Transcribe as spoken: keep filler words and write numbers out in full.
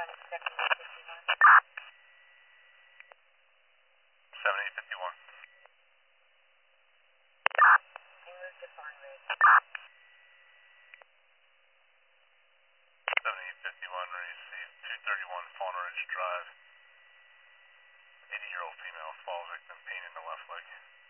seventy fifty-one. seventy fifty-one, received two thirty-one Fauna Ridge Drive. eighty-year-old female fall victim, pain in the left leg.